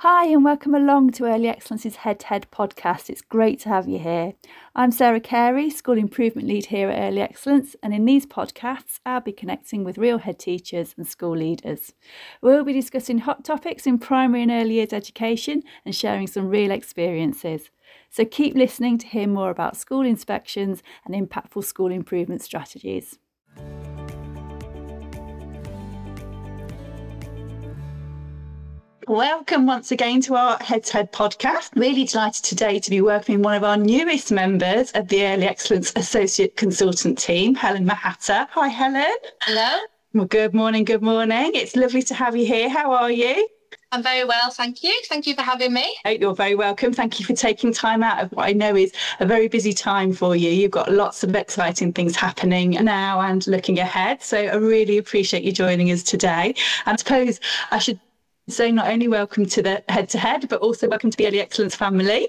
Hi and welcome along to Early Excellence's Head to Head podcast. It's great to have you here. I'm Sarah Carey, School Improvement Lead here at Early Excellence, and in these podcasts I'll be connecting with real head teachers and school leaders. We'll be discussing hot topics in primary and early years education and sharing some real experiences. So keep listening to hear more about school inspections and impactful school improvement strategies. Welcome once again to our Head to Head podcast. Really delighted today to be working with one of our newest members of the Early Excellence Associate Consultant team, Helen Mahatta. Hi, Helen. Hello. Well, good morning. It's lovely to have you here. How are you? I'm very well, thank you. Thank you for having me. Oh, you're very welcome. Thank you for taking time out of what I know is a very busy time for you. You've got lots of exciting things happening now and looking ahead. So I really appreciate you joining us today. And I suppose I should say not only welcome to the Head to Head, but also welcome to the Early Excellence family.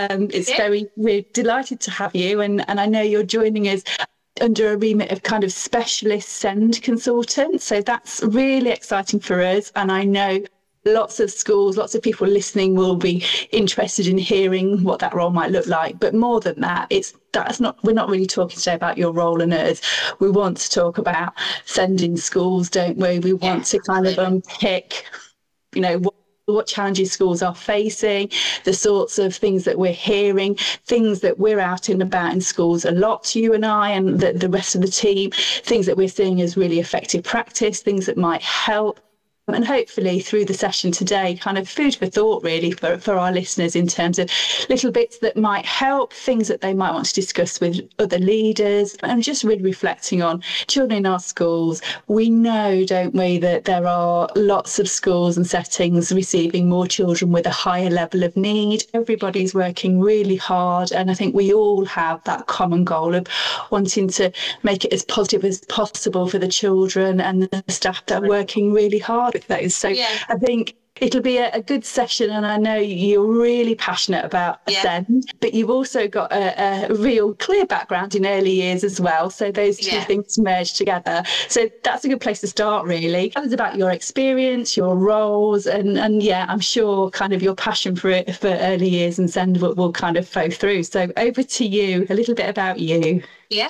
We're delighted to have you. And I know you're joining us under a remit of kind of specialist SEND consultant. So that's really exciting for us. And I know lots of schools, lots of people listening will be interested in hearing what that role might look like. But more than that, we're not really talking today about your role and us. We want to talk about SEND in schools, don't we? We want to kind of unpick what challenges schools are facing, the sorts of things that we're hearing, things that we're out and about in schools a lot, you and I and the rest of the team, things that we're seeing as really effective practice, things that might help. And hopefully through the session today, kind of food for thought really for our listeners in terms of little bits that might help, things that they might want to discuss with other leaders, and just really reflecting on children in our schools. We know, don't we, that there are lots of schools and settings receiving more children with a higher level of need. Everybody's working really hard, and I think we all have that common goal of wanting to make it as positive as possible for the children and the staff that are working really hard. Those. So I think it'll be a good session, and I know you're really passionate about SEND, but you've also got a real clear background in early years as well. So those two things merge together. So that's a good place to start, really. Tell us about your experience, your roles, and I'm sure kind of your passion for early years and SEND will kind of flow through. So over to you, a little bit about you.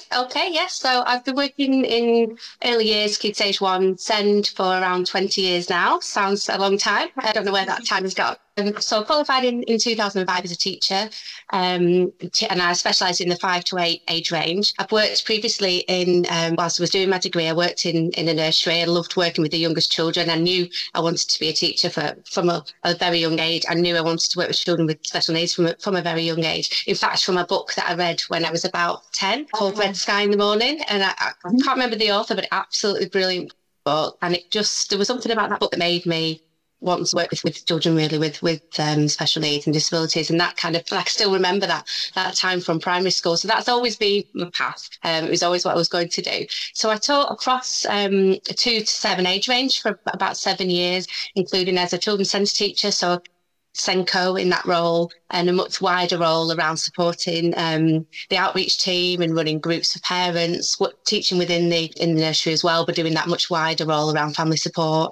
So I've been working in early years, Key Stage 1, SEND for around 20 years now. Sounds a long time. I don't know where that time has gone. So I qualified in 2005 as a teacher, and I specialised in the 5 to 8 age range. I've worked previously whilst I was doing my degree, I worked in a nursery. I loved working with the youngest children. I knew I wanted to be a teacher from a very young age. I knew I wanted to work with children with special needs from a very young age. In fact, from a book that I read when I was about 10 called Red Sky in the Morning. And I can't remember the author, but absolutely brilliant book. And there was something about that book that made me want to work with children really with special needs and disabilities, and that kind of, I still remember that time from primary school. So that's always been my path. It was always what I was going to do. So I taught across 2 to 7 age range for about 7 years, including as a children's centre teacher, so SENCO in that role, and a much wider role around supporting the outreach team and running groups of parents, teaching in the nursery as well, but doing that much wider role around family support,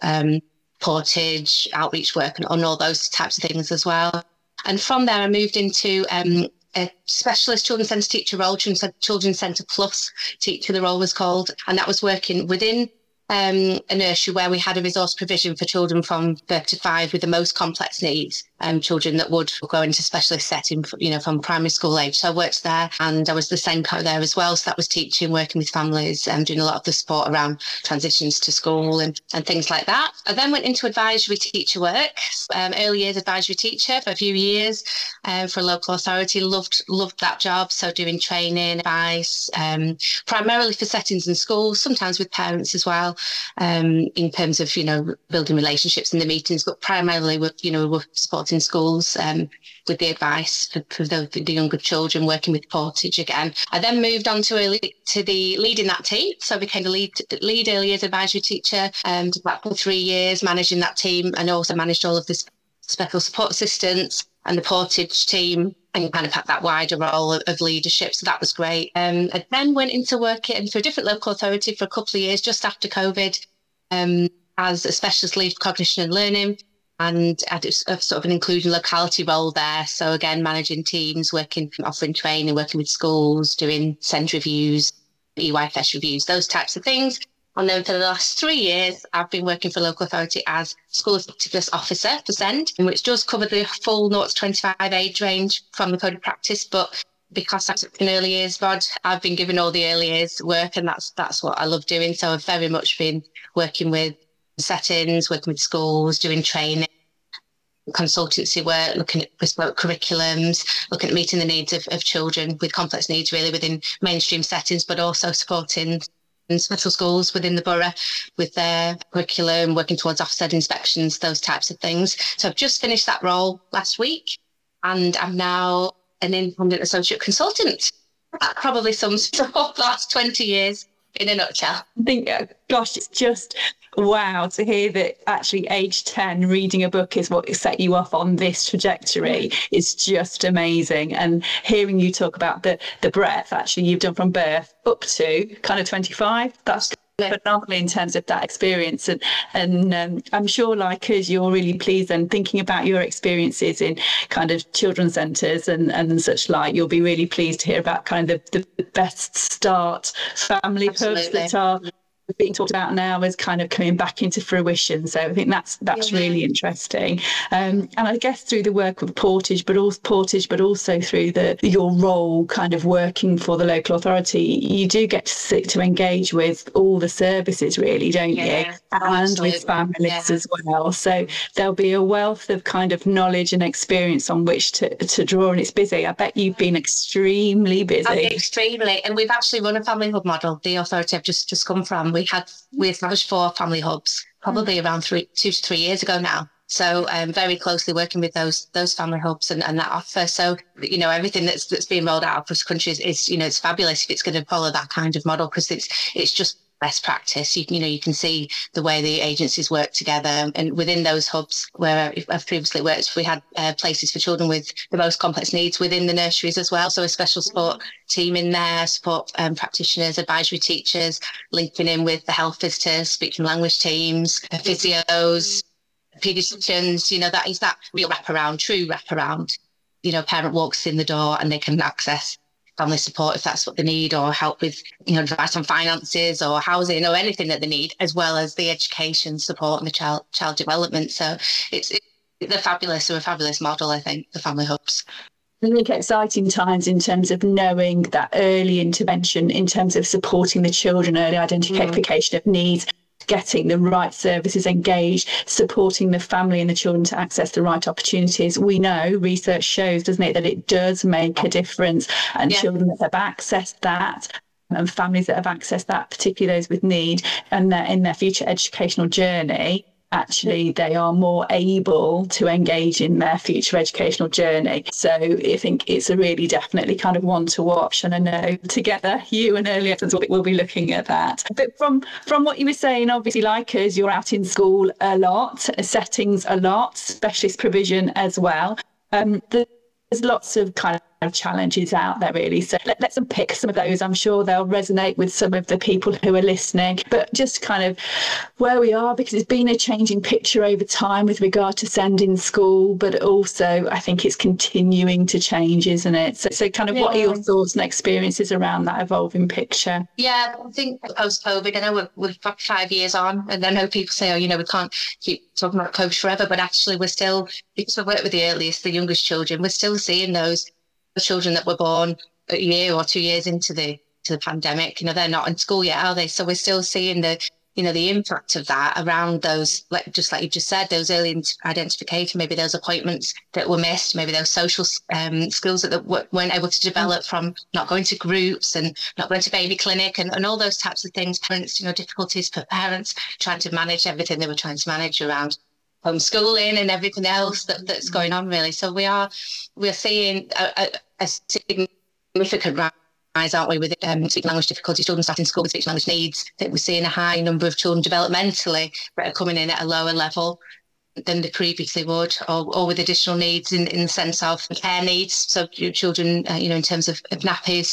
portage, outreach work, and all those types of things as well. And from there, I moved into a specialist children's centre teacher role, Children's Centre Plus teacher, the role was called, and that was working within a nursery where we had a resource provision for children from birth to 5 with the most complex needs, children that would go into specialist setting, from primary school age. So I worked there, and I was the SENCO there as well. So that was teaching, working with families, and doing a lot of the support around transitions to school and things like that. I then went into advisory teacher work, early years advisory teacher for a few years for a local authority. Loved that job. So doing training, advice, primarily for settings in schools, sometimes with parents as well, in terms of, building relationships in the meetings, but primarily we're supporting schools with the advice for the younger children, working with Portage again. I then moved on to the leading that team. So I became the lead early years advisory teacher, did that for 3 years, managing that team, and also managed all of the special support assistants and the Portage team, and kind of had that wider role of leadership. So that was great. I then went into working for a different local authority for a couple of years just after COVID, as a specialist lead for cognition and learning. and I had a sort of an inclusion locality role there. So again, managing teams, offering training, working with schools, doing SEND reviews, EYFS reviews, those types of things. And then for the last 3 years, I've been working for local authority as school effectiveness officer for SEND, which does cover the full 0 to 25 age range from the code of practice. But because I'm an early years rod, I've been given all the early years work, and that's what I love doing. So I've very much been working with settings, working with schools, doing training, consultancy work, looking at bespoke curriculums, looking at meeting the needs of children with complex needs really within mainstream settings, but also supporting special schools within the borough with their curriculum, working towards Ofsted inspections, those types of things. So I've just finished that role last week, and I'm now an independent associate consultant. That probably sums up the last 20 years in a nutshell. I think, gosh, it's just wow to hear that actually age 10 reading a book is what set you off on this trajectory. Is just amazing. And hearing you talk about the breadth actually you've done from birth up to kind of 25, that's phenomenal in terms of that experience. And I'm sure, like us, you're really pleased, and thinking about your experiences in kind of children's centres and such like, you'll be really pleased to hear about kind of the best start family hubs that are being talked about now as kind of coming back into fruition. So I think that's really interesting. And I guess through the work with Portage, but also through your role kind of working for the local authority, you do get to engage with all the services really, don't you? And absolutely. with families as well. So there'll be a wealth of kind of knowledge and experience on which to draw, and it's busy. I bet you've been extremely busy. Extremely. And we've actually run a family hub model, the authority I've just come from. We established 4 family hubs probably around 2 to 3 years ago now. So very closely working with those family hubs and that offer. So, everything that's being rolled out across the country is it's fabulous if it's going to follow that kind of model, because it's just best practice. You can see the way the agencies work together, and within those hubs where I've previously worked, we had places for children with the most complex needs within the nurseries as well. So a special support team in there, support practitioners, advisory teachers, linking in with the health visitors, speech and language teams, physios, paediatricians. That is that real wraparound, true wraparound. Parent walks in the door and they can access family support if that's what they need, or help with advice on finances or housing or anything that they need, as well as the education support and the child development. So they're fabulous. They're a fabulous model, I think, the family hubs. I think exciting times in terms of knowing that early intervention, in terms of supporting the children, early identification of needs, getting the right services engaged, supporting the family and the children to access the right opportunities. We know, research shows, doesn't it, that it does make a difference, and children that have accessed that and families that have accessed that, particularly those with need, and in their future educational journey, actually they are more able to engage in their future educational journey. So I think it's a really definitely kind of one to watch, and I know together you and Early Excellence will be looking at that. But from what you were saying, obviously, like us, you're out in school a lot, settings a lot, specialist provision as well. There's lots of kind of challenges out there, really. So let's unpick some of those. I'm sure they'll resonate with some of the people who are listening. But just kind of where we are, because it's been a changing picture over time with regard to SEND in school, but also I think it's continuing to change, isn't it? So kind of what are your thoughts and experiences around that evolving picture? Yeah, I think post-COVID, I know we're 5 years on, and I know people say, we can't keep talking about COVID forever, but actually we're still, because we work with the youngest children, we're still seeing those children that were born a year or 2 years into the pandemic. They're not in school yet, are they? So we're still seeing the impact of that around those, just like you just said, those early identification, maybe those appointments that were missed, maybe those social skills that weren't able to develop from not going to groups and not going to baby clinic and all those types of things. Parents, difficulties for parents trying to manage everything they were trying to manage around homeschooling and everything else that's going on, really. So we're seeing a significant rise, aren't we, with speech language difficulties, children starting school with speech language needs. I think we're seeing a high number of children developmentally that are coming in at a lower level than they previously would, or with additional needs in the sense of care needs. So children, in terms of nappies,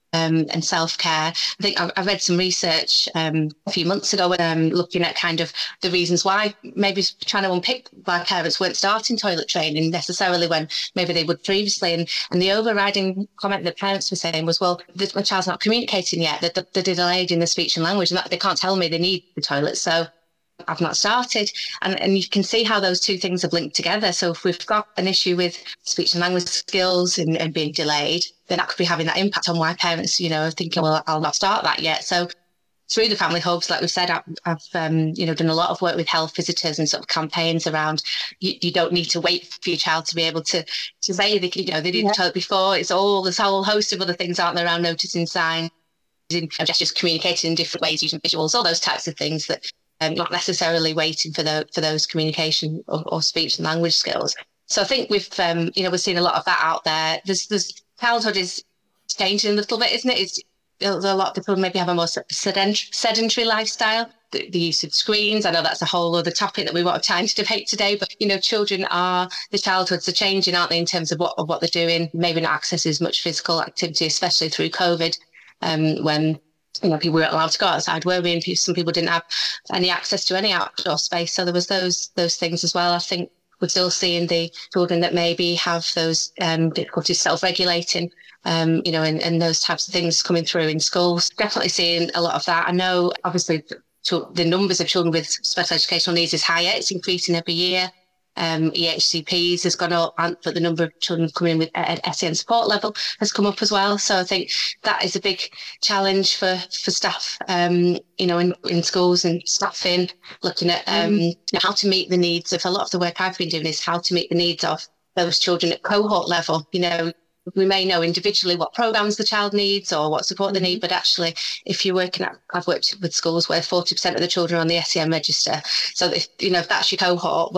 and self-care. I think I read some research a few months ago looking at kind of the reasons why, maybe trying to unpick why parents weren't starting toilet training necessarily when maybe they would previously. And the overriding comment that parents were saying was, well, my child's not communicating yet, they're delayed in the speech and language, and that they can't tell me they need the toilet, so I've not started. And you can see how those two things have linked together. So if we've got an issue with speech and language skills and being delayed, then that could be having that impact on why parents, are thinking, well, I'll not start that yet. So through the family hubs, like we said, I've done a lot of work with health visitors and sort of campaigns around you don't need to wait for your child to be able to say they did the toilet before. It's this whole host of other things, aren't there, around noticing signs, just communicating in different ways, using visuals, all those types of things that not necessarily waiting for those communication or speech and language skills. So I think we've seen a lot of that out there. There's childhood is changing a little bit, isn't it? A lot of people maybe have a more sedentary lifestyle. The use of screens, I know that's a whole other topic that we won't have time to debate today, but the childhoods are changing, aren't they, in terms of what they're doing, maybe not access as much physical activity, especially through COVID, when people weren't allowed to go outside, were we? And some people didn't have any access to any outdoor space. So there was those things as well. I think we're still seeing the children that maybe have those difficulties self-regulating, and those types of things coming through in schools. Definitely seeing a lot of that. I know, obviously, the numbers of children with special educational needs is higher. It's increasing every year. EHCPs has gone up, but the number of children coming in with SEN support level has come up as well. So I think that is a big challenge for staff, in schools and staffing, looking at how to meet the needs of a lot of the work I've been doing is how to meet the needs of those children at cohort level. We may know individually what programs the child needs or what support they need, but actually, if you're I've worked with schools where 40% of the children are on the SEN register. So if that's your cohort,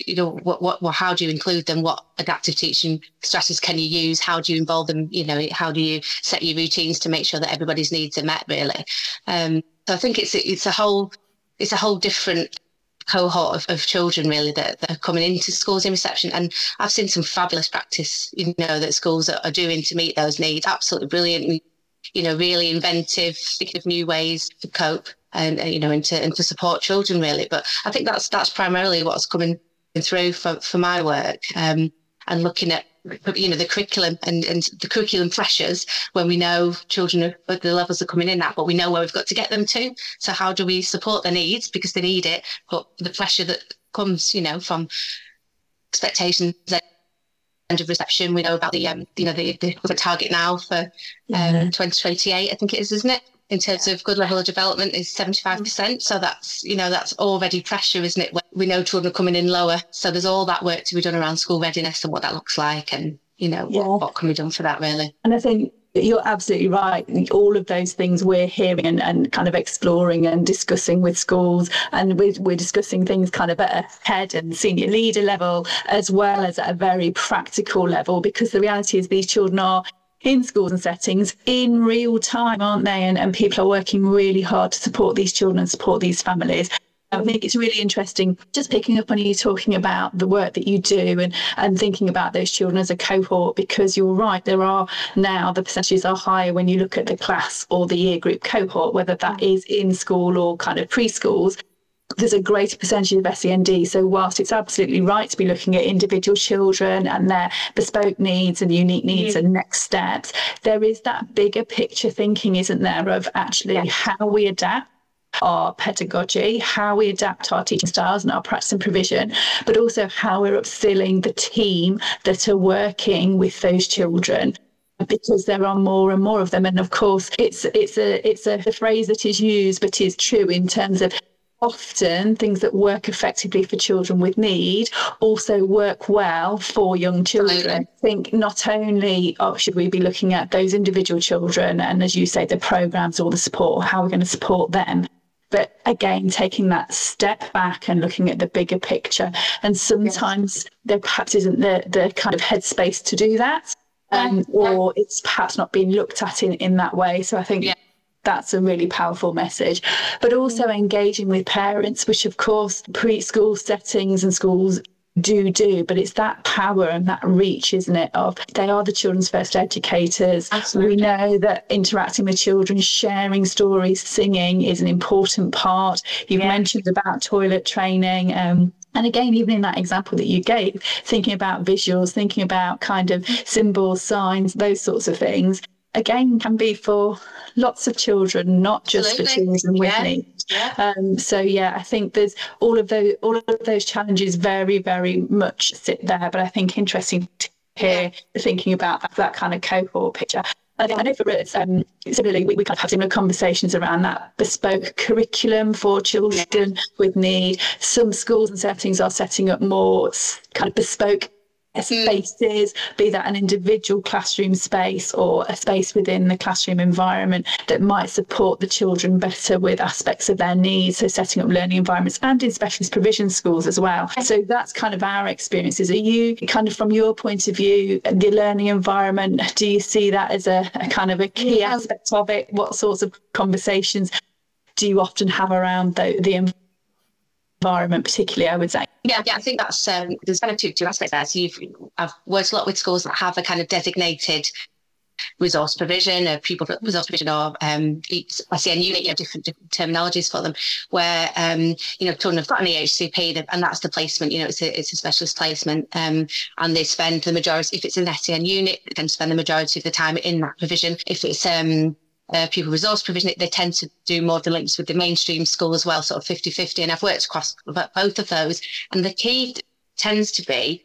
how do you include them? What adaptive teaching strategies can you use? How do you involve them? How do you set your routines to make sure that everybody's needs are met, really? So I think it's a whole different cohort of children, really, that are coming into schools in reception. And I've seen some fabulous practice, that schools are doing to meet those needs. Absolutely brilliant, really inventive, thinking of new ways to cope and to support children, really. But I think that's primarily what's coming through for my work, and looking at the curriculum and the curriculum pressures when we know children at the levels are coming in at, but we know where we've got to get them to. So how do we support their needs because they need it, but the pressure that comes from expectations and of reception. We know about the target now for 2028, I think it is, isn't it? In terms of good level of development is 75%. So that's already pressure, isn't it? We know children are coming in lower. So there's all that work to be done around school readiness and what that looks like, and what can be done for that, really. And I think you're absolutely right. All of those things we're hearing and kind of exploring and discussing with schools, and we're discussing things kind of at a head and senior leader level, as well as at a very practical level, because the reality is these children are in schools and settings in real time, aren't they? And people are working really hard to support these children and support these families. I think it's really interesting just picking up on you talking about the work that you do and thinking about those children as a cohort, because you're right, there are now the percentages are higher when you look at the class or the year group cohort, whether that is in school or kind of preschools. There's a greater percentage of SEND. So whilst it's absolutely right to be looking at individual children and their bespoke needs and unique needs and next steps, there is that bigger picture thinking, isn't there, of actually how we adapt our pedagogy, how we adapt our teaching styles and our practice and provision, but also how we're upskilling the team that are working with those children, because there are more and more of them. And of course, it's a phrase that is used but is true in terms of often things that work effectively for children with need also work well for young children. I think not only should we be looking at those individual children and, as you say, the programs or the support, how we're going to support them, but again, taking that step back and looking at the bigger picture. And sometimes there perhaps isn't the kind of headspace to do that, or it's perhaps not being looked at in that way. So I think that's a really powerful message. But also engaging with parents, which of course preschool settings and schools do, but it's that power and that reach, isn't it, of they are the children's first educators. Absolutely. We know that interacting with children, sharing stories, singing is an important part. You've mentioned about toilet training, and again, even in that example that you gave, thinking about visuals, thinking about kind of symbols, signs, those sorts of things, again, can be for lots of children, not just for children with needs. So I think there's all of those challenges very, very much sit there. But I think interesting to hear thinking about that kind of cohort picture. I know for us, similarly, we kind of have similar conversations around that bespoke curriculum for children with need. Some schools and settings are setting up more kind of bespoke spaces, be that an individual classroom space or a space within the classroom environment that might support the children better with aspects of their needs. So setting up learning environments, and in specialist provision schools as well. So that's kind of our experiences. Are you kind of, from your point of view, the learning environment, do you see that as a kind of a key aspect of it? What sorts of conversations do you often have around the environment, particularly, I would say? Yeah, I think that's there's kind of two aspects there. So I've worked a lot with schools that have a kind of designated resource provision, a pupil resource provision, or SEN unit, different terminologies for them, where children have got an EHCP, and that's the placement. It's a specialist placement, and they spend the majority, if it's an SEN unit, they tend to spend the majority of the time in that provision. If it's pupil resource provision, they tend to do more of the links with the mainstream school as well, sort of 50-50. And I've worked across both of those. And the key tends to be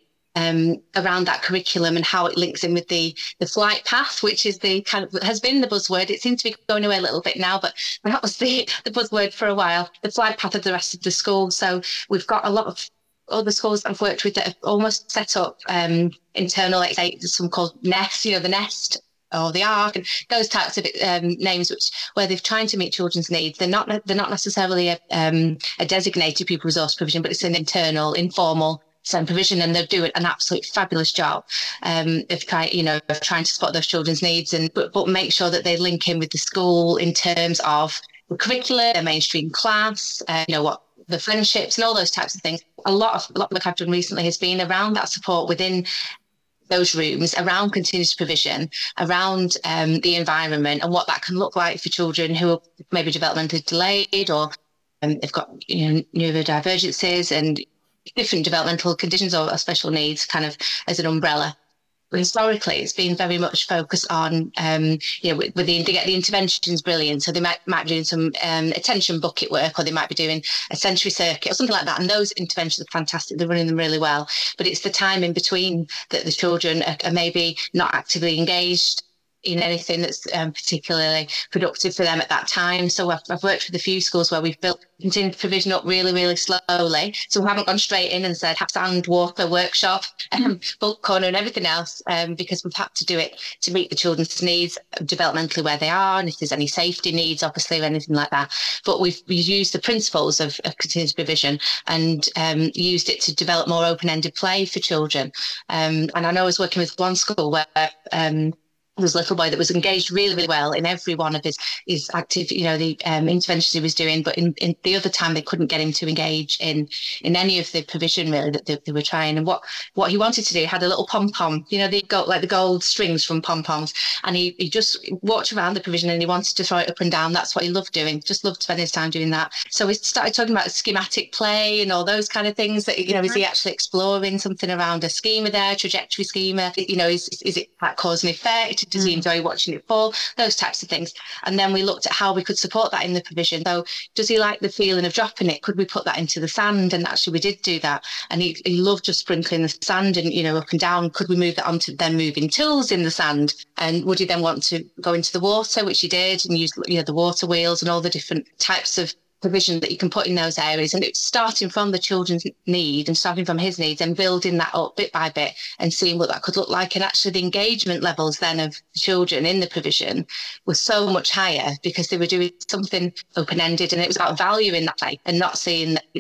around that curriculum and how it links in with the flight path, which is the kind of has been the buzzword. It seems to be going away a little bit now, but that was the buzzword for a while, the flight path of the rest of the school. So we've got a lot of other schools I've worked with that have almost set up internal, like say, some called Nest, the Nest, or the ARC, and those types of names, where they're trying to meet children's needs. They're not necessarily a designated pupil resource provision, but it's an internal, informal provision, and they're doing an absolute fabulous job of trying to spot those children's needs, but make sure that they link in with the school in terms of the curriculum, their mainstream class, what the friendships and all those types of things. A lot of work I've done recently has been around that support within those rooms, around continuous provision, around the environment and what that can look like for children who are maybe developmentally delayed, or they've got neurodivergences and different developmental conditions or special needs, kind of as an umbrella. But historically, it's been very much focused on, with the interventions brilliant. So they might be doing some attention bucket work, or they might be doing a sensory circuit or something like that. And those interventions are fantastic. They're running them really well. But it's the time in between that the children are maybe not actively engaged in anything that's particularly productive for them at that time. So I've worked with a few schools where we've built continued provision up really, really slowly. So we haven't gone straight in and said sand, water, workshop, bulk corner and everything else, because we've had to do it to meet the children's needs developmentally where they are, and if there's any safety needs, obviously, or anything like that. But we've used the principles of continuous provision and used it to develop more open-ended play for children. And I know I was working with one school where there was a little boy that was engaged really, really well in every one of his active, the interventions he was doing. But in the other time, they couldn't get him to engage in any of the provision really that they were trying. And what he wanted to do, he had a little pom-pom, they got like the gold strings from pom-poms. And he just walked around the provision and he wanted to throw it up and down. That's what he loved doing, just loved spending his time doing that. So we started talking about schematic play and all those kind of things that, is he actually exploring something around a schema there, trajectory schema? Is it like cause and effect? Does he enjoy watching it fall? Those types of things. And then we looked at how we could support that in the provision. So does he like the feeling of dropping it? Could we put that into the sand? And actually we did do that. And he loved just sprinkling the sand and, up and down. Could we move that onto then moving tools in the sand? And would he then want to go into the water, which he did, and use the water wheels and all the different types of provision that you can put in those areas? And it's starting from the children's need and starting from his needs and building that up bit by bit and seeing what that could look like. And actually the engagement levels then of the children in the provision was so much higher because they were doing something open-ended, and it was about value in that play and not seeing that,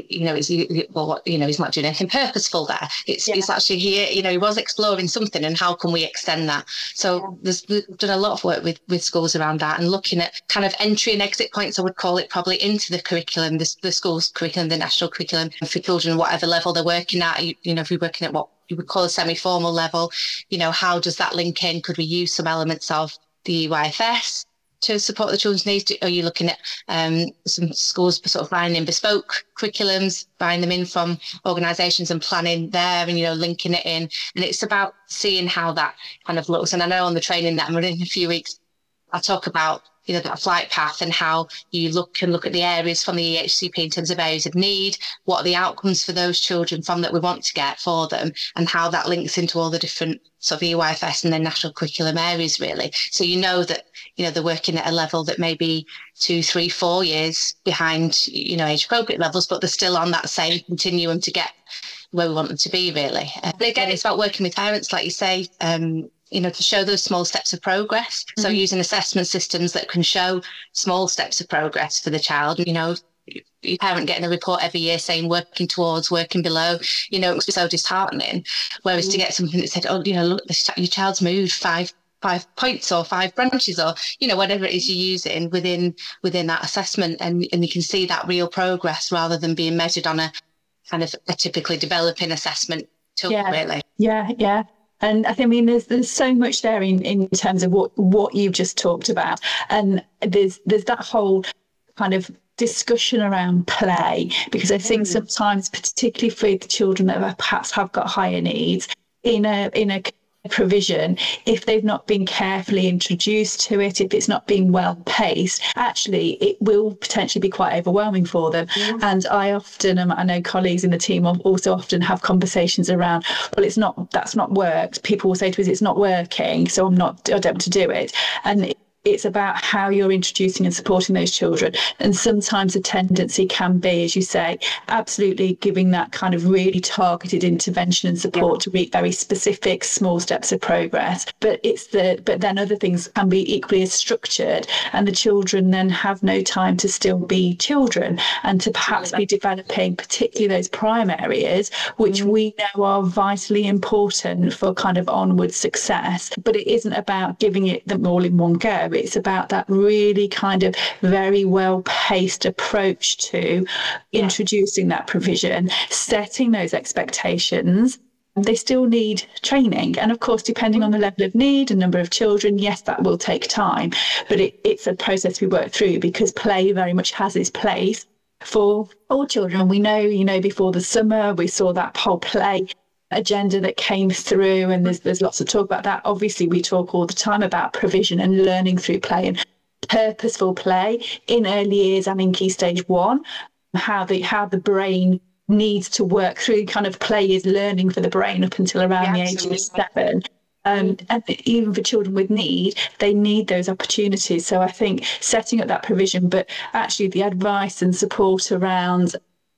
he's not doing anything purposeful there. It's actually here, he was exploring something, and how can we extend that? So we've done a lot of work with schools around that and looking at kind of entry and exit points, I would call it, probably into the curriculum, the school's curriculum, the national curriculum for children, whatever level they're working at. If you're working at what you would call a semi-formal level, how does that link in? Could we use some elements of the EYFS to support the children's needs? Are you looking at some schools sort of buying in bespoke curriculums, buying them in from organisations and planning there and, linking it in? And it's about seeing how that kind of looks. And I know on the training that I'm running in a few weeks, I talk about, that flight path and how you look at the areas from the EHCP in terms of areas of need, what are the outcomes for those children from that we want to get for them, and how that links into all the different sort of EYFS and then national curriculum areas, really. So that, they're working at a level that may be 2, 3, 4 years behind, age appropriate levels, but they're still on that same continuum to get where we want them to be, really. But again, it's about working with parents, like you say, to show those small steps of progress. So using assessment systems that can show small steps of progress for the child. Your parent getting a report every year saying working towards, working below, it must be so disheartening. Whereas to get something that said, look, your child's moved five points or 5 branches or, whatever it is you're using within that assessment. And you can see that real progress rather than being measured on a kind of a typically developing assessment tool, really. Yeah. And I think, there's so much there in terms of what you've just talked about. And there's that whole kind of discussion around play, because I think sometimes, particularly for the children that perhaps have got higher needs, in a provision, if they've not been carefully introduced to it, if it's not being well paced, actually it will potentially be quite overwhelming for them. And I know colleagues in the team also often have conversations around, well, that's not worked. People will say to us, it's not working, so I don't want to do it. And it's about how you're introducing and supporting those children. And sometimes the tendency can be, as you say, absolutely giving that kind of really targeted intervention and support to reach very specific small steps of progress. But then other things can be equally as structured, and the children then have no time to still be children and to perhaps be developing particularly those prime areas, which we know are vitally important for kind of onward success. But it isn't about giving it them all in one go. It's about that really kind of very well-paced approach to introducing that provision, setting those expectations. They still need training. And of course, depending on the level of need and number of children, yes, that will take time. But it's a process we work through, because play very much has its place for all children. We know, before the summer, we saw that whole play agenda that came through, and there's lots of talk about that. Obviously, we talk all the time about provision and learning through play and purposeful play in early years and in Key Stage 1, how the brain needs to work through. Kind of play is learning for the brain up until around the age of 7. And even for children with need, they need those opportunities. So I think setting up that provision, but actually the advice and support around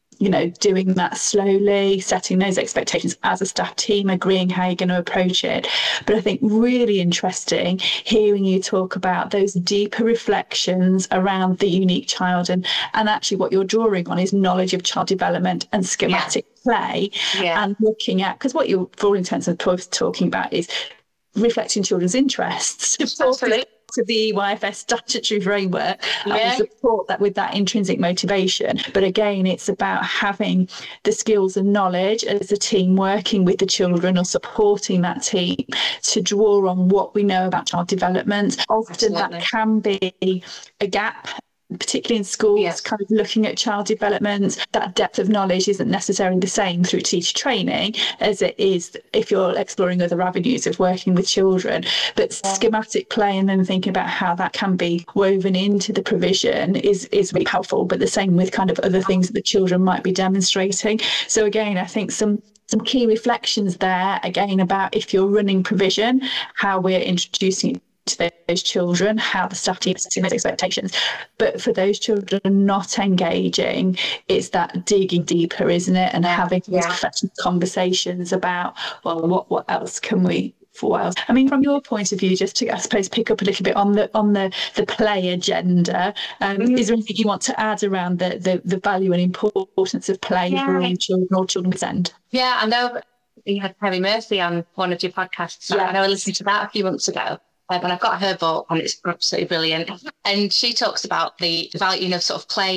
doing that slowly, setting those expectations as a staff team, agreeing how you're going to approach it. But I think really interesting hearing you talk about those deeper reflections around the unique child, and actually what you're drawing on is knowledge of child development and schematic play, and looking at, because what you're for all intents and purposes talking about is reflecting children's interests. Absolutely. To the EYFS statutory framework and support that with that intrinsic motivation. But again, it's about having the skills and knowledge as a team, working with the children or supporting that team to draw on what we know about child development. Often that can be a gap, particularly in schools, kind of looking at child development. That depth of knowledge isn't necessarily the same through teacher training as it is if you're exploring other avenues of working with children. But schematic play and then thinking about how that can be woven into the provision is really helpful. But the same with kind of other things that the children might be demonstrating. So again, I think some key reflections there, again, about if you're running provision, how we're introducing it to those children, how the staff team is setting those expectations. But for those children not engaging, it's that digging deeper, isn't it? And having these reflective conversations about, well, what else can we, for what else? I mean, from your point of view, just to, I suppose, pick up a little bit on the play agenda, is there anything you want to add around the value and importance of play for all children or children with SEND? Yeah, I know you had Perry Murphy on one of your podcasts. I know I listened to that a few months ago. And I've got her book and it's absolutely brilliant. And she talks about the value of sort of play,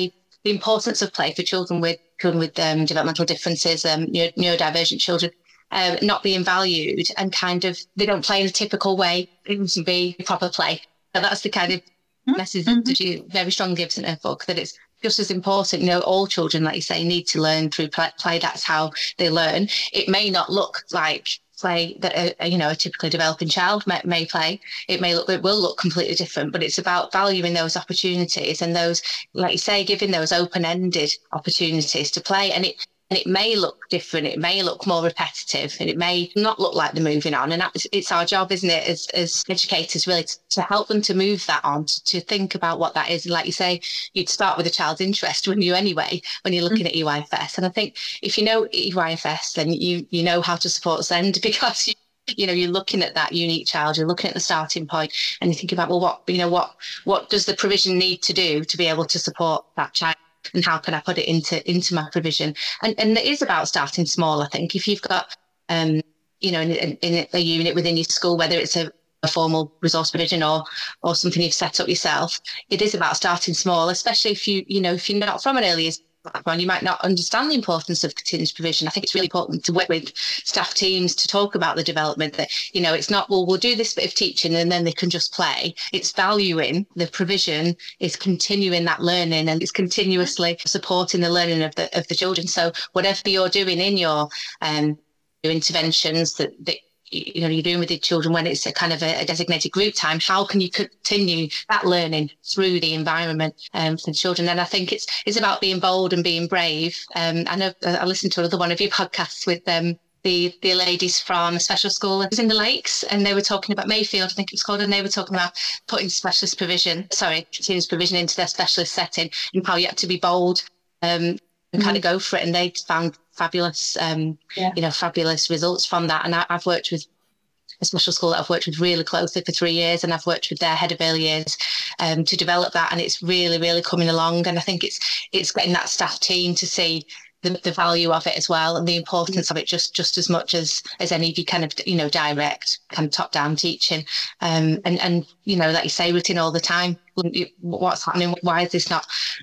the importance of play for children with developmental differences, neurodivergent children, not being valued, and kind of they don't play in a typical way. It mustn't be proper play. So that's the kind of message that she very strongly gives in her book, that it's just as important. All children, like you say, need to learn through play. That's how they learn. It may not look like play that a typically developing child may play. It will look completely different, but it's about valuing those opportunities and those, like you say, giving those open-ended opportunities to play. And it may look different, it may look more repetitive, and it may not look like they're moving on. And it's our job, isn't it, as educators, really, to help them to move that on, to think about what that is. And like you say, you'd start with a child's interest, wouldn't you, anyway, when you're looking at EYFS. And I think if you know EYFS, then you know how to support SEND, because you're looking at that unique child, you're looking at the starting point, and you think about, well, what does the provision need to do to be able to support that child? And how can I put it into my provision? And it is about starting small. I think if you've got, in a unit within your school, whether it's a formal resource provision or something you've set up yourself, it is about starting small, especially if if you're not from an early years background, you might not understand the importance of continuous provision. I think it's really important to work with staff teams to talk about the development, that, it's not, well, we'll do this bit of teaching and then they can just play. It's valuing the provision, is continuing that learning, and it's continuously supporting the learning of the children. So whatever you're doing in your interventions that you're doing with the children, when it's a kind of a designated group time, how can you continue that learning through the environment for the children? And I think it's about being bold and being brave. I know I listened to another one of your podcasts with the ladies from a special school in the Lakes, and they were talking about Mayfield, I think it's called, and they were talking about putting continuous provision into their specialist setting, and how you have to be bold and kind of go for it. And they found fabulous, fabulous results from that. And I've worked with a special school that I've worked with really closely for 3 years, and I've worked with their head of early years to develop that, and it's really, really coming along. And I think it's getting that staff team to see the value of it as well, and the importance of it just as much as any kind of direct kind of top down teaching, and like you say, routine all the time. What's happening? Why is this not?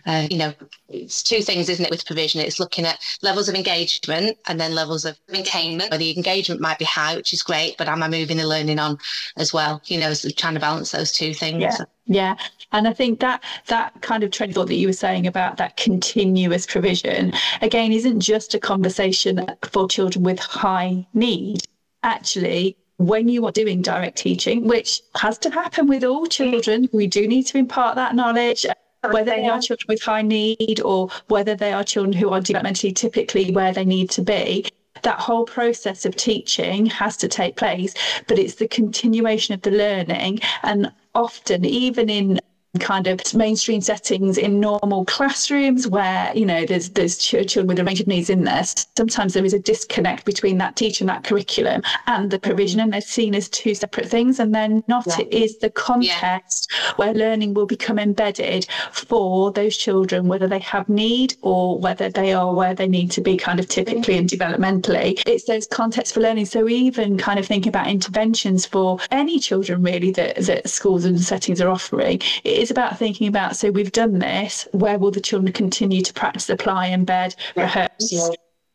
It's two things, isn't it, with provision? It's looking at levels of engagement and then levels of attainment. Where the engagement might be high, which is great, but am I moving the learning on as well? So trying to balance those two things. Yeah. And I think that kind of train of thought that you were saying about that continuous provision, again, isn't just a conversation for children with high need. Actually, when you are doing direct teaching, which has to happen with all children, we do need to impart that knowledge, whether they are children with high need or whether they are children who are developmentally typically where they need to be. That whole process of teaching has to take place, but it's the continuation of the learning. And often, even in kind of mainstream settings in normal classrooms where there's children with a range of needs in there, sometimes there is a disconnect between that teacher and that curriculum and the provision, and they're seen as two separate things, and they're not. It is the context where learning will become embedded for those children, whether they have need or whether they are where they need to be kind of typically and developmentally. It's those contexts for learning. So even kind of thinking about interventions for any children really that schools and settings are offering, it is about thinking about, so we've done this, where will the children continue to practice, apply, embed, rehearse?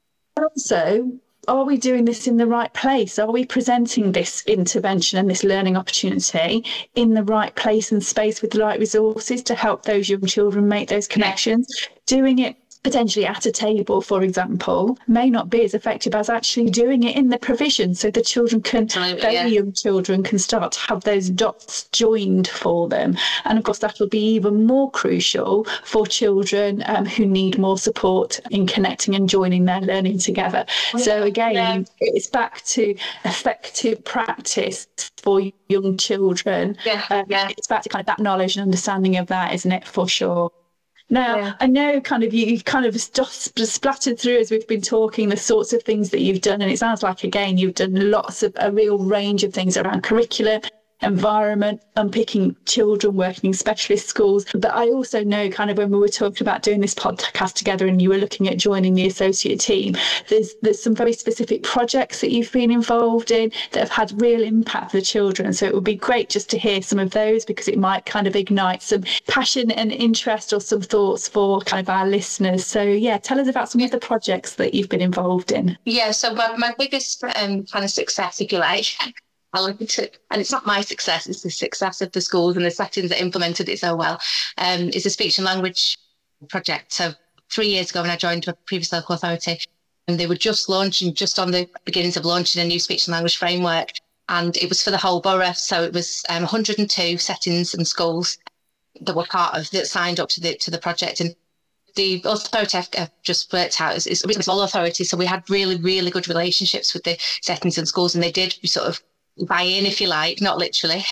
Also, are we doing this in the right place? Are we presenting this intervention and this learning opportunity in the right place and space with the right resources to help those young children make those connections? Doing it potentially at a table, for example, may not be as effective as actually doing it in the provision, so the children can, young children can start to have those dots joined for them. And of course, that will be even more crucial for children who need more support in connecting and joining their learning together. So again, it's back to effective practice for young children. It's back to kind of that knowledge and understanding of that, isn't it, for sure? Now, I know you've kind of splattered through as we've been talking the sorts of things that you've done, and it sounds like, again, you've done lots of a real range of things around curriculum, environment, unpicking children working in specialist schools. But I also know kind of when we were talking about doing this podcast together and you were looking at joining the associate team, there's some very specific projects that you've been involved in that have had real impact for the children. So it would be great just to hear some of those, because it might kind of ignite some passion and interest or some thoughts for kind of our listeners. So yeah, tell us about some of the projects that you've been involved in. Yeah, so my biggest kind of success, if you like, and it's not my success, it's the success of the schools and the settings that implemented it so well, is a speech and language project. So 3 years ago when I joined a previous local authority, and they were just on the beginnings of launching a new speech and language framework. And it was for the whole borough. So it was 102 settings and schools that were that signed up to the project. And the authority I've just worked out is a really small authority. So we had really, really good relationships with the settings and schools, and they did sort of buy in, if you like, not literally,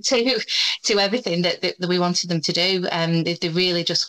to everything that we wanted them to do. They really just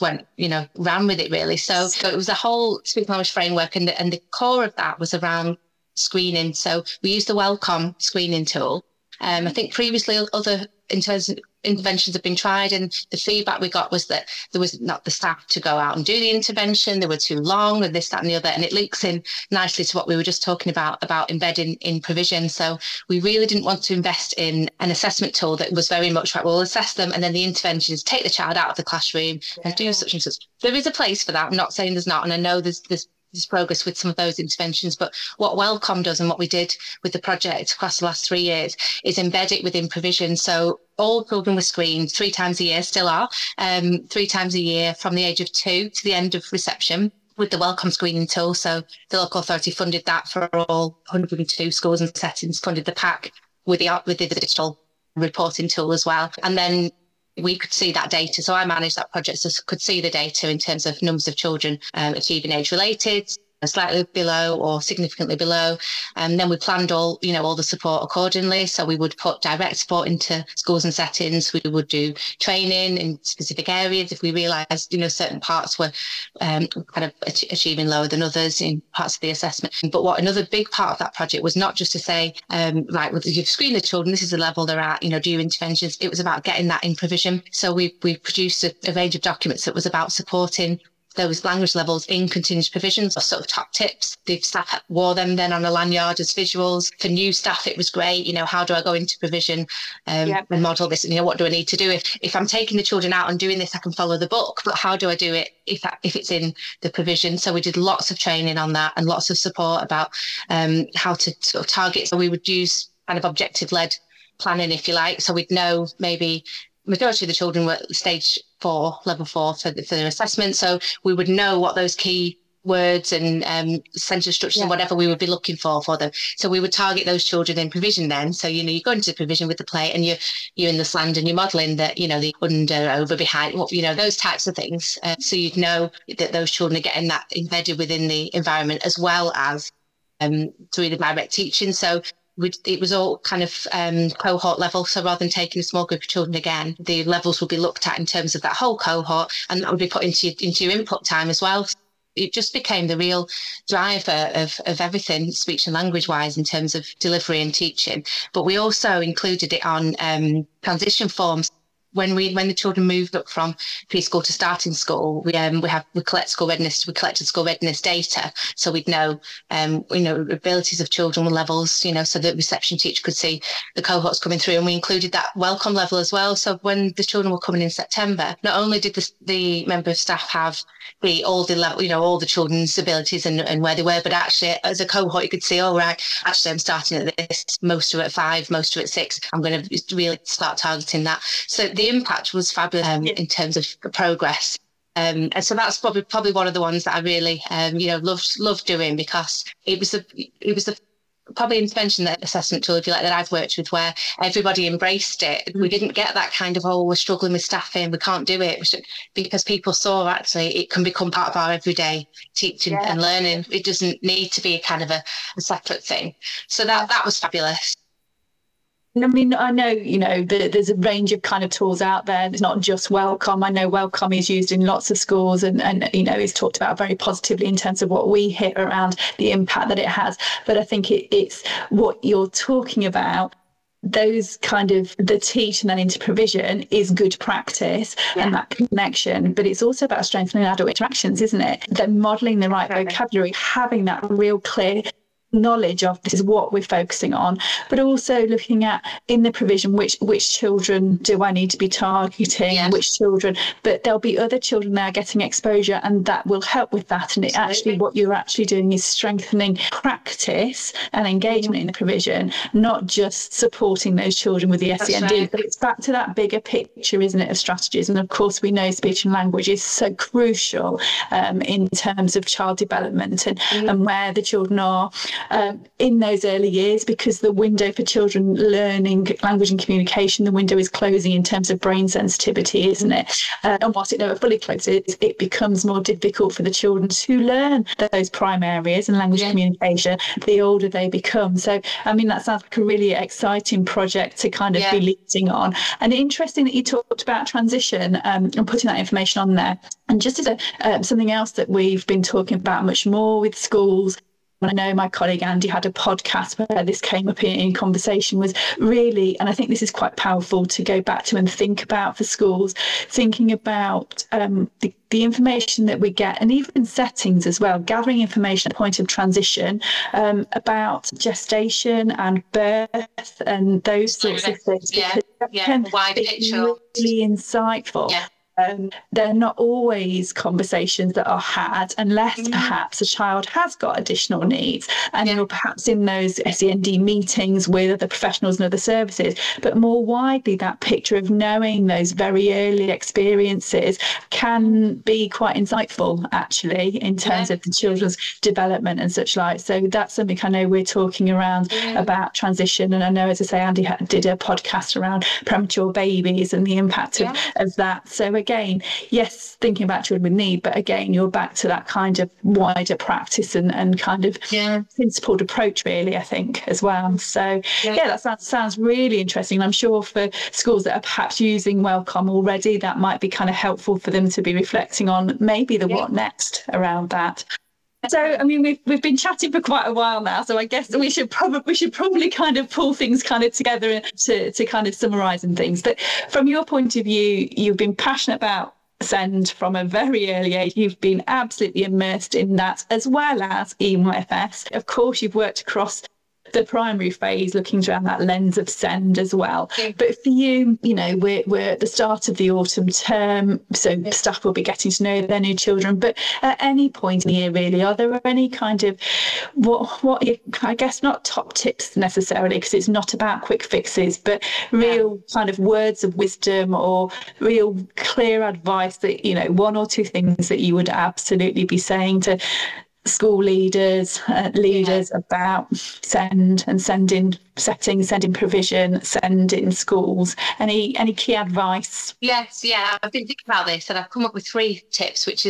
ran with it really. So it was a whole speech and language framework, and the core of that was around screening. So we used the Welcome screening tool. I think previously other interventions have been tried, and the feedback we got was that there was not the staff to go out and do the intervention. They were too long, and this, that, and the other. And it links in nicely to what we were just talking about embedding in provision. So we really didn't want to invest in an assessment tool that was very much right, we'll assess them, and then the intervention is take the child out of the classroom and do such and such. There is a place for that. I'm not saying there's not, and I know there's progress with some of those interventions, but what Welcome does and what we did with the project across the last 3 years is embed it within provision. So all children were screened 3 times a year, still are, 3 times a year from the age of 2 to the end of reception with the Welcome screening tool. So the local authority funded that for all 102 schools and settings, funded the pack with the digital reporting tool as well. And then we could see that data. So I managed that project, so could see the data in terms of numbers of children achieving age-related, slightly below or significantly below. And then we planned all the support accordingly. So we would put direct support into schools and settings. We would do training in specific areas if we realised, certain parts were kind of achieving lower than others in parts of the assessment. But what another big part of that project was not just to say, you've screened the children, this is the level they're at, do your interventions. It was about getting that in provision. So we produced a range of documents that was about supporting those language levels in continuous provisions, or sort of top tips. The staff wore them then on a lanyard as visuals. For new staff, it was great. How do I go into provision and model this? What do I need to do? If I'm taking the children out and doing this, I can follow the book, but how do I do it if it's in the provision? So we did lots of training on that and lots of support about how to sort of target. So we would use kind of objective-led planning, if you like. So we'd know maybe majority of the children were stage 4, level 4 for their assessment. So we would know what those key words and sentence structures and whatever we would be looking for them. So we would target those children in provision then. So, you go into provision with the plate and you're in the sland and you're modelling that, the under, over, behind, those types of things. So you'd know that those children are getting that embedded within the environment, as well as through the direct teaching. So it was all kind of cohort level. So rather than taking a small group of children again, the levels would be looked at in terms of that whole cohort, and that would be put into your input time as well. It just became the real driver of everything speech and language wise in terms of delivery and teaching. But we also included it on transition forms. When the children moved up from preschool to starting school, we collected school readiness data, so we'd know abilities of children and levels, so the reception teacher could see the cohorts coming through, and we included that Welcome level as well. So when the children were coming in September, not only did the member of staff have all the level, all the children's abilities and where they were, but actually as a cohort you could see, actually I'm starting at this, most are at 5, most are at 6. I'm going to really start targeting that. So the impact was fabulous in terms of progress. And so that's probably one of the ones that I really, loved doing, because it was the probably intervention, that assessment tool, if you like, that I've worked with, where everybody embraced it. We didn't get that kind of, we're struggling with staffing, we can't do it, because people saw actually it can become part of our everyday teaching and learning. It doesn't need to be a kind of a separate thing. So that was fabulous. I mean, I know, there's a range of kind of tools out there. It's not just Welcome. I know Welcome is used in lots of schools and is talked about very positively in terms of what we hear around the impact that it has. But I think it's what you're talking about, those kind of the teach and then into provision is good practice and that connection. But it's also about strengthening adult interactions, isn't it? Then modelling the right vocabulary, having that real clear knowledge of this is what we're focusing on, but also looking at in the provision which children do I need to be targeting, which children, but there'll be other children there getting exposure, and that will help with that. And it actually, what you're actually doing is strengthening practice and engagement in the provision, not just supporting those children with the SEND. But it's back to that bigger picture, isn't it, of strategies. And of course we know speech and language is so crucial in terms of child development and where the children are in those early years, because the window for children learning language and communication, the window is closing in terms of brain sensitivity, isn't it? And whilst it never fully closes, it becomes more difficult for the children to learn those prime areas and language communication the older they become. So, I mean, that sounds like a really exciting project to kind of be leading on. And interesting that you talked about transition and putting that information on there. And just as something else that we've been talking about much more with schools, I know my colleague Andy had a podcast where this came up in conversation, was really, and I think this is quite powerful to go back to and think about for schools, thinking about the information that we get, and even settings as well, gathering information at the point of transition about gestation and birth and those sorts of things. Wider picture. Really insightful. They're not always conversations that are had unless perhaps a child has got additional needs, and you're perhaps in those SEND meetings with other professionals and other services. But more widely, that picture of knowing those very early experiences can be quite insightful, actually, in terms of the children's development and such like. So that's something I know we're talking around about transition. And I know, as I say, Andy did a podcast around premature babies and the impact of that. So again, yes, thinking about children with need, but again, you're back to that kind of wider practice and kind of principled approach, really, I think, as well. So that sounds really interesting. And I'm sure for schools that are perhaps using Wellcome already, that might be kind of helpful for them to be reflecting on maybe the what next around that. So, I mean, we've been chatting for quite a while now, so I guess we should probably kind of pull things kind of together to kind of summarise and things. But from your point of view, you've been passionate about SEND from a very early age. You've been absolutely immersed in that, as well as EYFS. Of course, you've worked across the primary phase, looking around that lens of SEND as well. But for you, you know, we're at the start of the autumn term, so staff will be getting to know their new children. But at any point in the year, really, are there any kind of what I guess not top tips necessarily, because it's not about quick fixes, but real kind of words of wisdom or real clear advice that, you know, one or two things that you would absolutely be saying to school leaders about SEND and SEND in settings, SEND in provision, SEND in schools? Any key advice? Yes, I've been thinking about this and I've come up with 3 tips, which is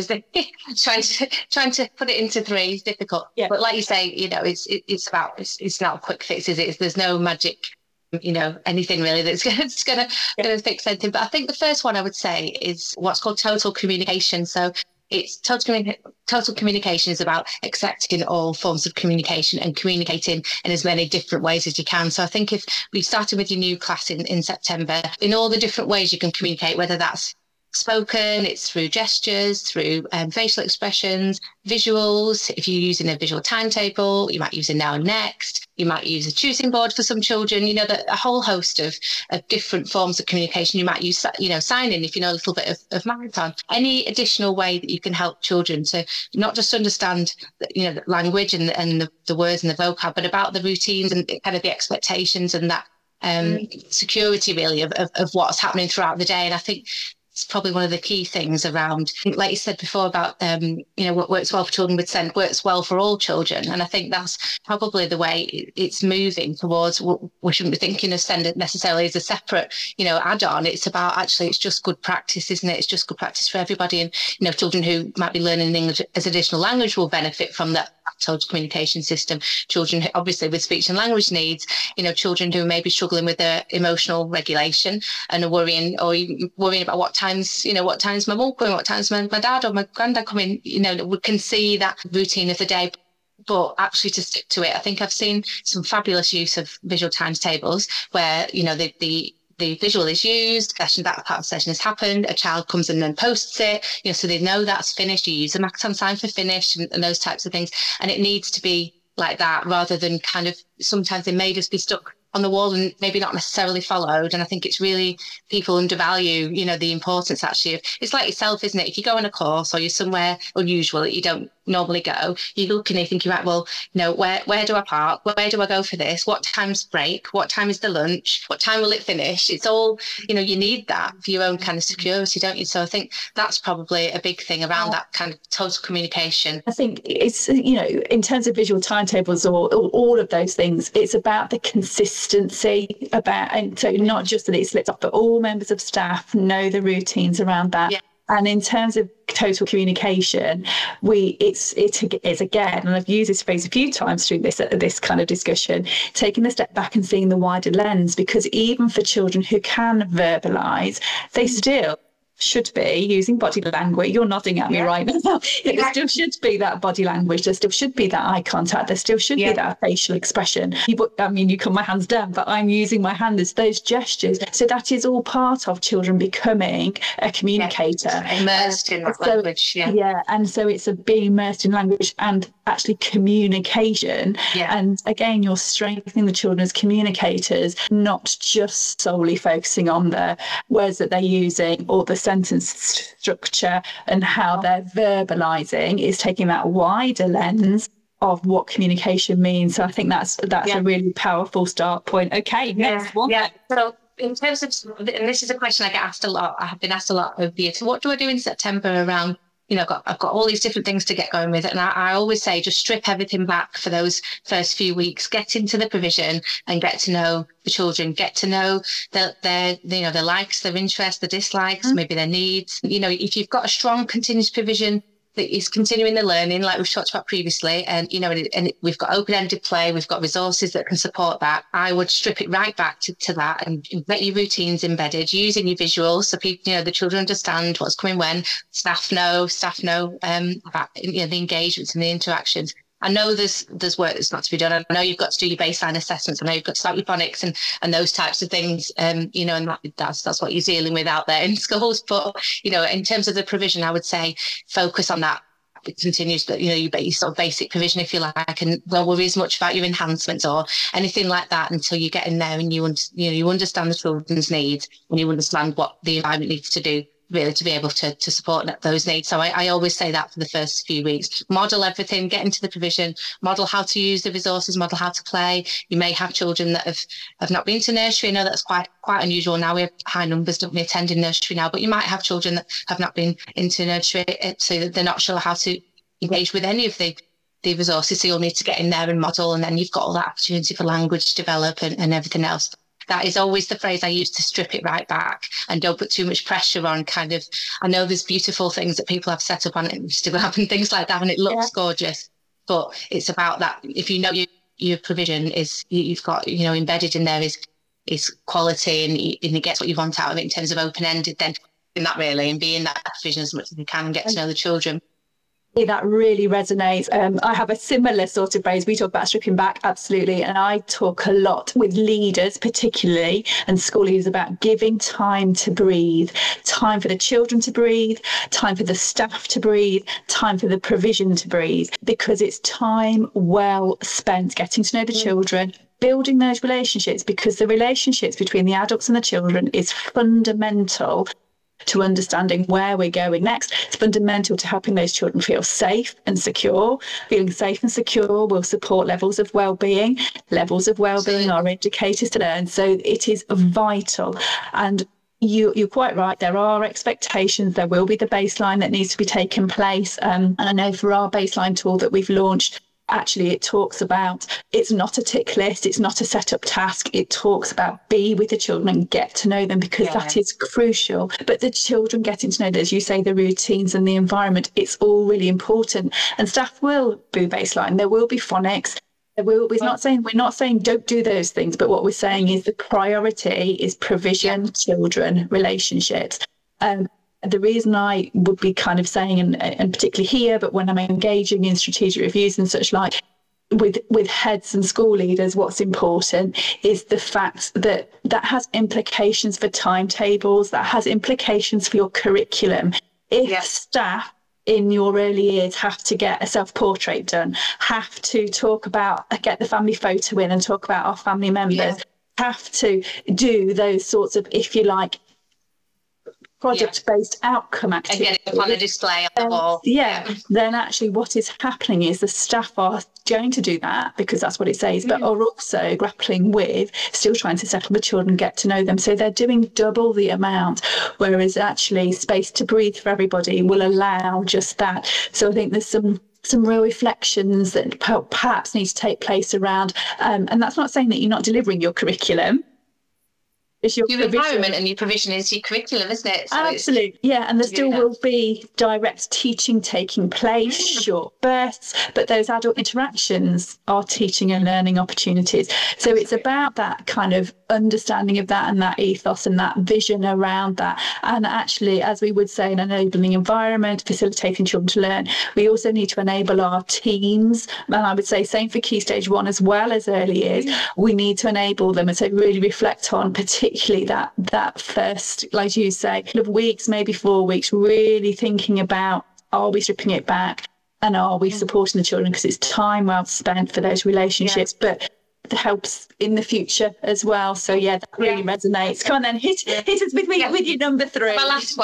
trying to put it into 3 is difficult. But like you say, you know, it's not a quick fix, is it? There's no magic, you know, anything really that's going to fix anything. But I think the first one I would say is what's called total communication. So it's total communication is about accepting all forms of communication and communicating in as many different ways as you can. So I think if we started with your new class in September, in all the different ways you can communicate, whether that's spoken, it's through gestures, through facial expressions, visuals. If you're using a visual timetable, you might use a now and next. You might use a choosing board for some children. You know, a whole host of different forms of communication. You might use, you know, signing if you know a little bit of marathon. Any additional way that you can help children to not just understand, you know, the language and the words and the vocab, but about the routines and kind of the expectations and that security really of what's happening throughout the day. And I think it's probably one of the key things around, like you said before, about, you know, what works well for children with SEND works well for all children. And I think that's probably the way it's moving towards. We shouldn't be thinking of SEND necessarily as a separate, you know, add-on. It's about actually, it's just good practice, isn't it? It's just good practice for everybody. And, you know, children who might be learning English as additional language will benefit from that total communication system. Children who, obviously with speech and language needs, you know, children who may be struggling with their emotional regulation and are worrying about what times my mum coming, what times my dad or my granddad coming, you know, we can see that routine of the day. but actually to stick to it. I think I've seen some fabulous use of visual timetables where, the visual is used, that part of the session has happened, a child comes and then posts it, so they know that's finished. You use the Makaton sign for finished and those types of things. And it needs to be like that rather than kind of, sometimes they may just be stuck on the wall and maybe not necessarily followed. And I think it's really, people undervalue, the importance actually of, it's like yourself, isn't it? If you go on a course or you're somewhere unusual that you don't normally go, you look and you think, right, well, where do I park? Where do I go for this? What time's break? What time is the lunch? What time will it finish? It's all, you need that for your own kind of security, don't you? So I think that's probably a big thing around that kind of total communication. I think it's, in terms of visual timetables or all of those things, it's about the consistency and so not just that it slips off, but all members of staff know the routines around that. Yeah. And in terms of total communication, it's again, and I've used this phrase a few times through this kind of discussion, taking a step back and seeing the wider lens, because even for children who can verbalise, they still should be using body language. You're nodding at me right now. There still should be that body language. There still should be that eye contact. There still should be that facial expression. You come my hands down, but I'm using my hand as those gestures. So that is all part of children becoming a communicator. Immersed in that language. Yeah. And so it's being immersed in language and actually communication. Yeah. And again, you're strengthening the children as communicators, not just solely focusing on the words that they're using or the sentence structure and how they're verbalizing. Is taking that wider lens of what communication means. So I think that's a really powerful start point. Okay, next one. Yeah. So in terms of, and this is a question I get asked a lot, I have been asked a lot over the years, so what do I do in September around, I've got all these different things to get going with. And I always say, just strip everything back for those first few weeks, get into the provision and get to know the children, get to know their likes, their interests, their dislikes, maybe their needs. If you've got a strong continuous provision that is continuing the learning, like we've talked about previously, and we've got open-ended play, we've got resources that can support that, I would strip it right back to that and get your routines embedded, using your visuals so people, the children understand what's coming when, staff know about the engagements and the interactions. I know there's work that's got to be done. I know you've got to do your baseline assessments. I know you've got to start your phonics and those types of things. And that's what you're dealing with out there in schools. But, in terms of the provision, I would say focus on that. It continues, but your sort of basic provision, if you like, and don't worry as much about your enhancements or anything like that until you get in there and you understand the children's needs and you understand what the environment needs to do, really, to be able to support those needs. So I always say that for the first few weeks. Model everything, get into the provision, model how to use the resources, model how to play. You may have children that have not been to nursery. I know that's quite unusual now. We have high numbers, don't we, attending nursery now, but you might have children that have not been into nursery, so they're not sure how to engage with any of the resources. So you'll need to get in there and model, and then you've got all that opportunity for language to develop and everything else. That is always the phrase I use, to strip it right back and don't put too much pressure on I know there's beautiful things that people have set up on Instagram and things like that, and it looks gorgeous, but it's about that. If your provision is, you've got, embedded in there is quality and it gets what you want out of it in terms of open-ended, then in that really, and be in that provision as much as you can and get to know the children. That really resonates. I have a similar sort of phrase. We talk about stripping back, absolutely. And I talk a lot with leaders, particularly, and school leaders, about giving time to breathe, time for the children to breathe, time for the staff to breathe, time for the provision to breathe, because it's time well spent getting to know the children, building those relationships, because the relationships between the adults and the children is fundamental to understanding where we're going next. It's fundamental to helping those children feel safe and secure. Feeling safe and secure will support levels of well-being. Levels of well-being are indicators to learn. So it is vital. And you're quite right. There are expectations. There will be the baseline that needs to be taken place. And I know for our baseline tool that we've launched, actually, it talks about, it's not a tick list, it's not a set up task. It talks about be with the children and get to know them, because that is crucial. But the children getting to know, as you say, the routines and the environment, it's all really important. And staff will do baseline. There will be phonics. We're not saying don't do those things, but what we're saying is the priority is provision, children, relationships. the reason I would be kind of saying, and particularly here, but when I'm engaging in strategic reviews and such like, with heads and school leaders, what's important is the fact that that has implications for timetables, that has implications for your curriculum. If staff in your early years have to get a self-portrait done, have to get the family photo in and talk about our family members, have to do those sorts of, if you like, project-based outcome activity. And get it on a display on the wall. Then actually what is happening is the staff are going to do that because that's what it says, but are also grappling with still trying to settle the children, get to know them. So they're doing double the amount, whereas actually space to breathe for everybody will allow just that. So I think there's some real reflections that perhaps need to take place around, and that's not saying that you're not delivering your curriculum. Your environment and your provision is your curriculum, isn't it? So absolutely, and there still will be direct teaching taking place, short bursts, but those adult interactions are teaching and learning opportunities. So it's about that kind of understanding of that and that ethos and that vision around that. And actually, as we would say, an enabling environment, facilitating children to learn, we also need to enable our teams. And I would say same for Key Stage 1 as well as early years. We need to enable them and so really reflect on particularly that first, like you say, couple of weeks, maybe 4 weeks, really thinking about, are we stripping it back and are we supporting the children, because it's time well spent for those relationships, but it helps in the future as well. So that really resonates. Come on then, hit us with your number 3. My last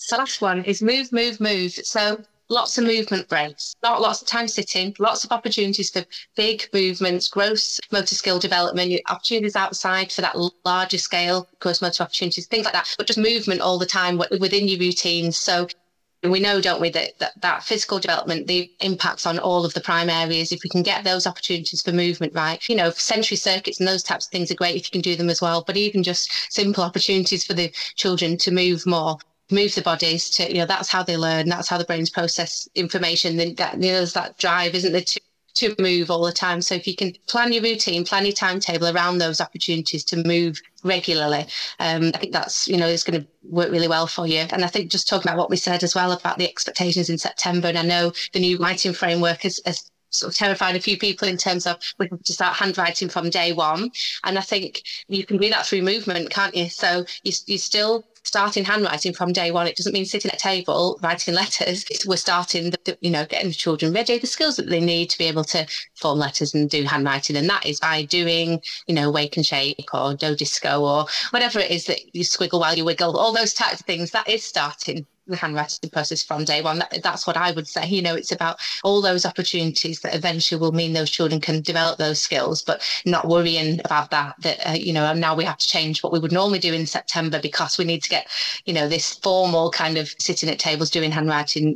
one is move, move, move. So lots of movement breaks, not lots of time sitting, lots of opportunities for big movements, gross motor skill development, opportunities outside for that larger scale, gross motor opportunities, things like that, but just movement all the time within your routines. So we know, don't we, that physical development, the impacts on all of the prime areas, if we can get those opportunities for movement right, sensory circuits and those types of things are great if you can do them as well, but even just simple opportunities for the children to move more, move the bodies to, that's how they learn, that's how the brains process information. Then there's that drive, isn't there, to move all the time. So if you can plan your routine, plan your timetable around those opportunities to move regularly, I think that's, is going to work really well for you. And I think just talking about what we said as well about the expectations in September, and I know the new writing framework has sort of terrified a few people in terms of we have to start handwriting from day one. And I think you can do that through movement, can't you? So you still starting handwriting from day one. It doesn't mean sitting at a table writing letters. We're starting, getting the children ready, the skills that they need to be able to form letters and do handwriting. And that is by doing, wake and shake or do disco or whatever it is that you squiggle while you wiggle, all those types of things. That is starting the handwriting process from day one. That's what I would say. It's about all those opportunities that eventually will mean those children can develop those skills, but not worrying about that now we have to change what we would normally do in September because we need to get, this formal kind of sitting at tables doing handwriting,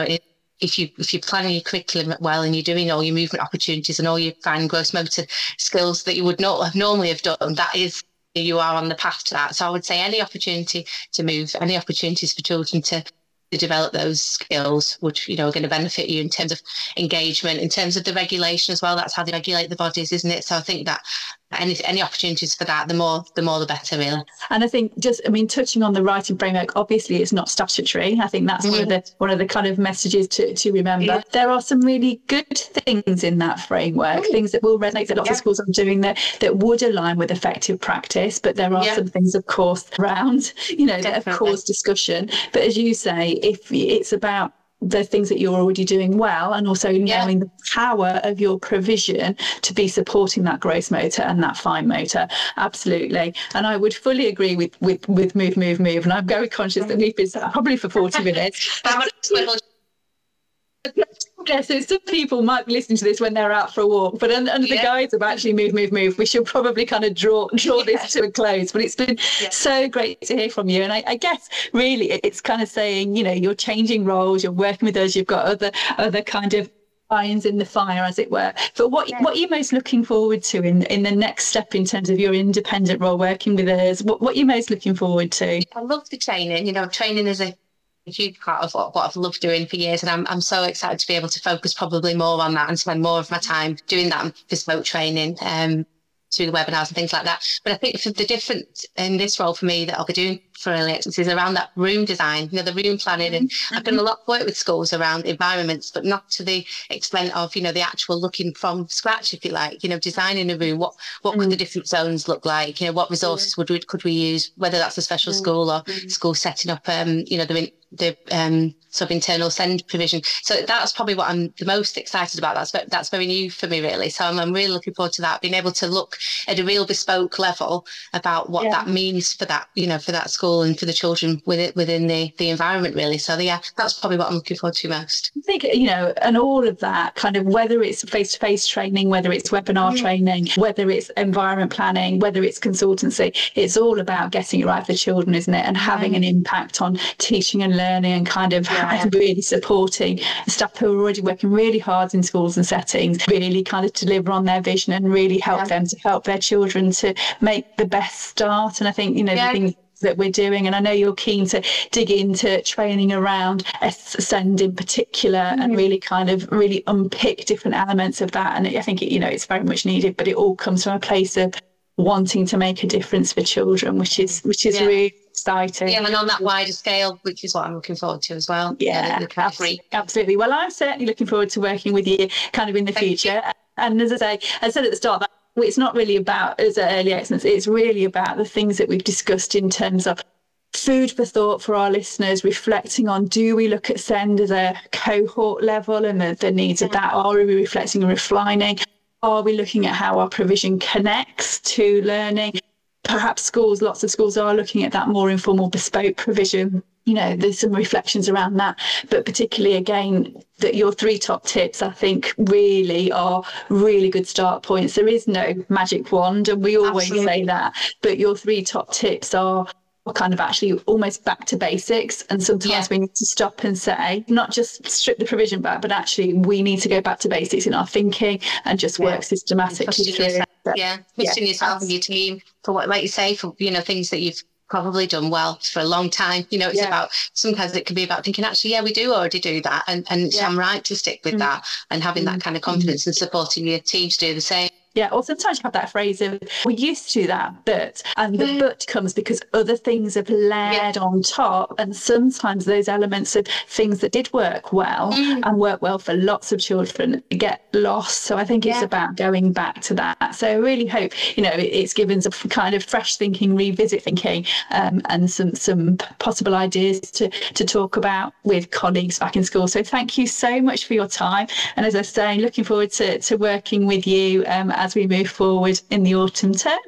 if you're planning your curriculum well and you're doing all your movement opportunities and all your fine gross motor skills that you would not have normally have done, that is, you are on the path to that. So I would say any opportunity to move, any opportunities for children to develop those skills, which, are going to benefit you in terms of engagement, in terms of the regulation as well. That's how they regulate the bodies, isn't it? So I think that any opportunities for that, the more the better, really. And I think touching on the writing framework, obviously it's not statutory. I think that's one of the kind of messages to remember. Yeah. There are some really good things in that framework, things that will resonate, that lots of schools are doing that would align with effective practice, but there are some things, of course, around, that have caused discussion. But as you say, if it's about the things that you're already doing well, and also knowing the power of your provision to be supporting that gross motor and that fine motor. Absolutely. And I would fully agree with move. And I'm very conscious that we've been probably for 40 minutes. Yeah, so some people might be listening to this when they're out for a walk, but under the guise of actually move, we should probably kind of draw this to a close. But it's been so great to hear from you. And I guess really it's kind of saying, you're changing roles, you're working with us, you've got other kind of irons in the fire, as it were. But what are you most looking forward to in the next step in terms of your independent role working with us? What are you most looking forward to? I love the training. Training is a huge part of what I've loved doing for years, and I'm so excited to be able to focus probably more on that and spend more of my time doing that bespoke training. through the webinars and things like that. But I think for the difference in this role for me that I'll be doing for early excellence is around that room design, the room planning. And I've done a lot of work with schools around environments, but not to the extent of, the actual looking from scratch, if you like, designing a room. What could the different zones look like? What resources could we use, whether that's a special school or school setting up, the sort of internal SEND provision. So that's probably what I'm the most excited about. That's very new for me, really. So I'm really looking forward to that, being able to look at a real bespoke level about what that means for that, for that school and for the children within the environment, really. So that's probably what I'm looking forward to most. I think, and all of that kind of, whether it's face-to-face training, whether it's webinar training, whether it's environment planning, whether it's consultancy, it's all about getting it right for children, isn't it? And having an impact on teaching and learning, and kind of really supporting staff who are already working really hard in schools and settings, really kind of deliver on their vision and really help them to help their children to make the best start. And I think, the things that we're doing, and I know you're keen to dig into training around SEND in particular, and really unpick different elements of that. And I think it's very much needed, but it all comes from a place of wanting to make a difference for children, which is really exciting. Yeah, and on that wider scale, which is what I'm looking forward to as well. Yeah, absolutely. Well, I'm certainly looking forward to working with you kind of in the future. And as I said at the start, that it's not really about as early excellence, it's really about the things that we've discussed in terms of food for thought for our listeners, reflecting on, do we look at SEND as a cohort level and the needs of that? Are we reflecting and refining? Are we looking at how our provision connects to learning? Perhaps lots of schools are looking at that more informal bespoke provision. There's some reflections around that, but particularly again, that your 3 top tips, I think, really are really good start points. There is no magic wand, and we always say that, but your 3 top tips are kind of actually almost back to basics. And sometimes we need to stop and say, not just strip the provision back, but actually we need to go back to basics in our thinking and just work systematically through. Trusting yourself and your team for what, like you say, for things that you've probably done well for a long time. It's about, sometimes it can be about thinking, actually, we do already do that, and I'm right to stick with that, and having that kind of confidence and supporting your team to do the same. Yeah, or sometimes you have that phrase of, we used to do that, the but comes because other things have layered on top, and sometimes those elements of things that did work well and work well for lots of children get lost. So I think it's about going back to that. So I really hope, it's given some kind of fresh thinking, revisit thinking, and some possible ideas to talk about with colleagues back in school. So thank you so much for your time. And as I say, looking forward to working with you as we move forward in the autumn term.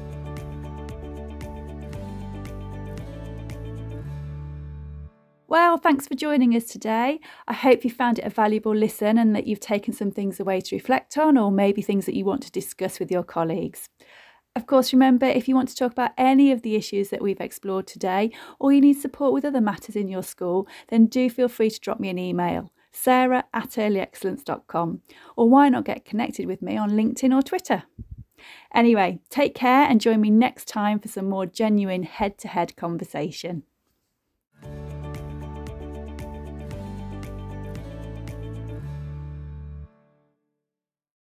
Well, thanks for joining us today. I hope you found it a valuable listen and that you've taken some things away to reflect on, or maybe things that you want to discuss with your colleagues. Of course, remember, if you want to talk about any of the issues that we've explored today, or you need support with other matters in your school, then do feel free to drop me an email, sarah@earlyexcellence.com, or why not get connected with me on LinkedIn or Twitter. Anyway, take care and join me next time for some more genuine head-to-head conversation.